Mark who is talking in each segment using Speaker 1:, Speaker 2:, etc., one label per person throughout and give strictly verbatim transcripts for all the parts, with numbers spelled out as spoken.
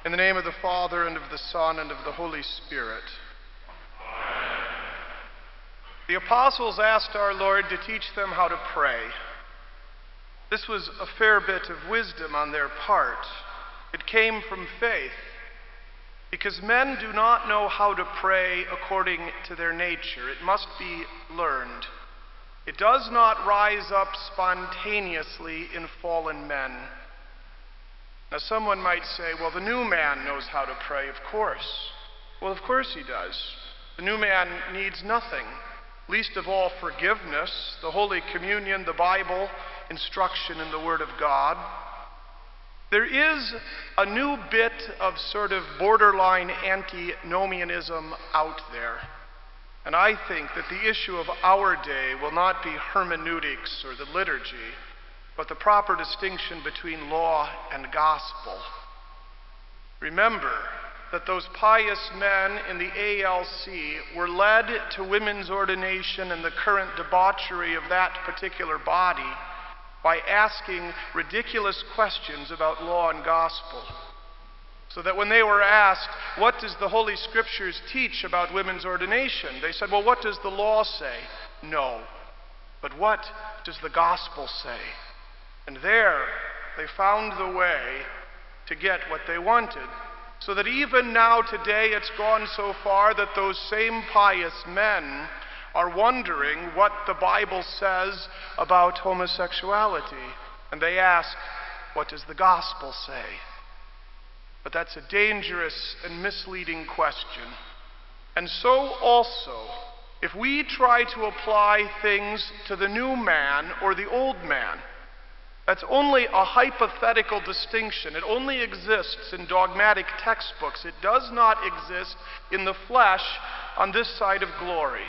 Speaker 1: In the name of the Father, and of the Son, and of the Holy Spirit. Amen. The apostles asked our Lord to teach them how to pray. This was a fair bit of wisdom on their part. It came from faith, because men do not know how to pray according to their nature. It must be learned. It does not rise up spontaneously in fallen men. Now, someone might say, well, the new man knows how to pray, of course. Well, of course he does. The new man needs nothing, least of all forgiveness, the Holy Communion, the Bible, instruction in the Word of God. There is a new bit of sort of borderline antinomianism out there. And I think that the issue of our day will not be hermeneutics or the liturgy, but the proper distinction between law and gospel. Remember that those pious men in the A L C were led to women's ordination and the current debauchery of that particular body by asking ridiculous questions about law and gospel. So that when they were asked, what does the Holy Scriptures teach about women's ordination? They said, well, what does the law say? No. But what does the gospel say? And there they found the way to get what they wanted. So that even now today it's gone so far that those same pious men are wondering what the Bible says about homosexuality. And they ask, what does the gospel say? But that's a dangerous and misleading question. And so also, if we try to apply things to the new man or the old man, that's only a hypothetical distinction. It only exists in dogmatic textbooks. It does not exist in the flesh on this side of glory.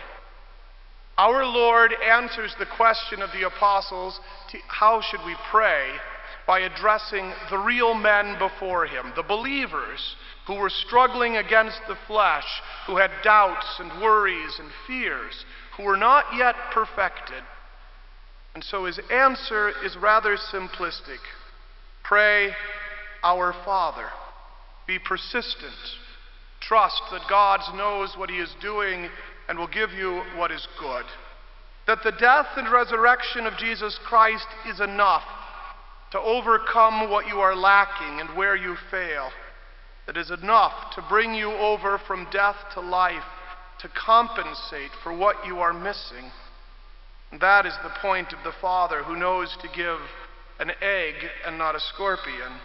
Speaker 1: Our Lord answers the question of the apostles, how should we pray, by addressing the real men before him, the believers who were struggling against the flesh, who had doubts and worries and fears, who were not yet perfected. And so his answer is rather simplistic. Pray, our Father. Be persistent. Trust that God knows what he is doing and will give you what is good. That the death and resurrection of Jesus Christ is enough to overcome what you are lacking and where you fail. That is enough to bring you over from death to life, to compensate for what you are missing. And that is the point of the Father who knows to give an egg and not a scorpion.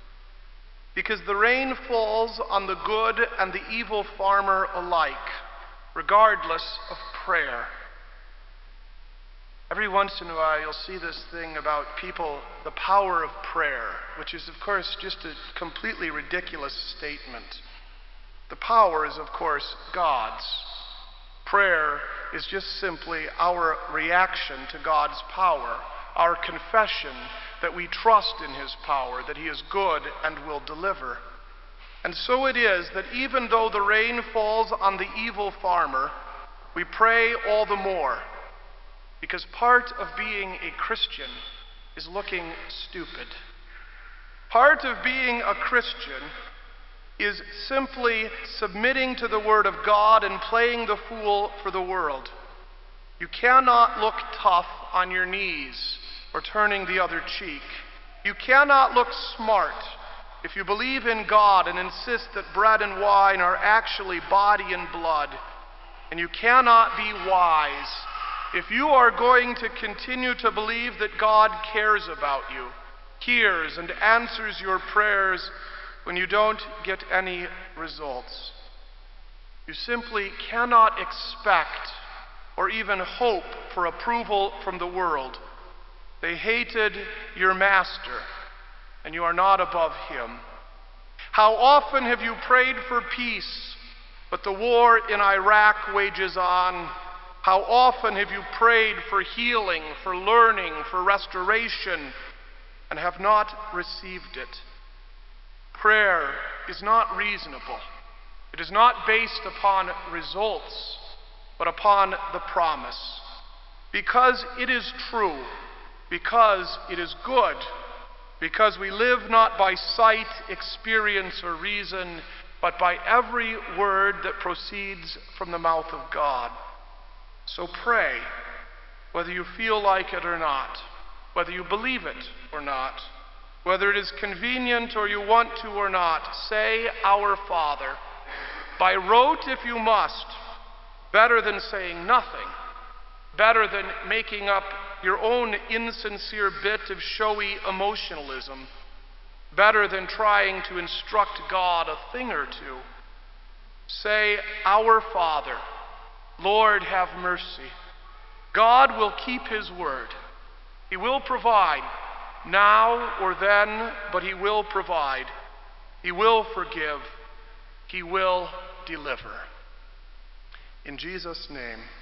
Speaker 1: Because the rain falls on the good and the evil farmer alike, regardless of prayer. Every once in a while you'll see this thing about people, the power of prayer, which is of course just a completely ridiculous statement. The power is of course God's. Prayer is just simply our reaction to God's power, our confession that we trust in his power, that he is good and will deliver. And so it is that even though the rain falls on the evil farmer, we pray all the more, because part of being a Christian is looking stupid. Part of being a Christian is simply submitting to the Word of God and playing the fool for the world. You cannot look tough on your knees or turning the other cheek. You cannot look smart if you believe in God and insist that bread and wine are actually body and blood. And you cannot be wise if you are going to continue to believe that God cares about you, hears and answers your prayers when you don't get any results. You simply cannot expect or even hope for approval from the world. They hated your master, and you are not above him. How often have you prayed for peace, but the war in Iraq wages on? How often have you prayed for healing, for learning, for restoration, and have not received it? Prayer is not reasonable. It is not based upon results, but upon the promise. Because it is true, because it is good, because we live not by sight, experience, or reason, but by every word that proceeds from the mouth of God. So pray, whether you feel like it or not, whether you believe it or not, whether it is convenient or you want to or not. Say, Our Father, by rote if you must, better than saying nothing, better than making up your own insincere bit of showy emotionalism, better than trying to instruct God a thing or two. Say, Our Father, Lord, have mercy. God will keep his word. He will provide, now or then, but he will provide. He will forgive. He will deliver. In Jesus' name.